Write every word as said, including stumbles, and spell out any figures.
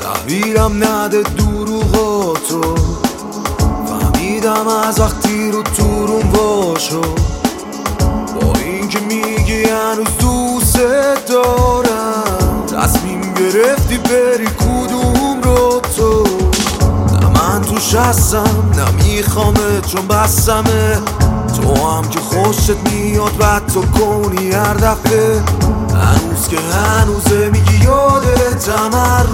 تحویلم نده دروغاتو، فهمیدم از وقتی رو تو روم باشو، با اینکه میگی هنوز دوست دارم، تصمیم گرفتی بری کدوم رو تو. نه من توش هستم نه میخوامه چون بسمه، تو هم که خوشت میاد بعد تو کنی هر دفعه، هنوز که هنوزه میگی یادتم هر